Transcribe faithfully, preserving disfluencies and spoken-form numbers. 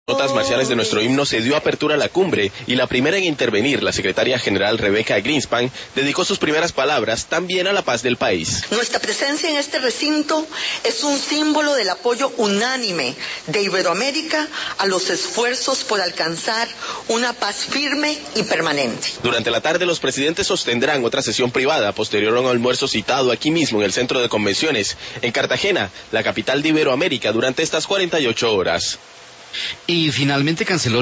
Notas marciales de nuestro himno se dio apertura a la cumbre y la primera en intervenir, la secretaria general Rebecca Greenspan, dedicó sus primeras palabras también a la paz del país. Nuestra presencia en este recinto es un símbolo del apoyo unánime de Iberoamérica a los esfuerzos por alcanzar una paz firme y permanente. Durante la tarde los presidentes sostendrán otra sesión privada posterior a un almuerzo citado aquí mismo en el Centro de Convenciones, en Cartagena, la capital de Iberoamérica, durante estas cuarenta y ocho horas. Y finalmente canceló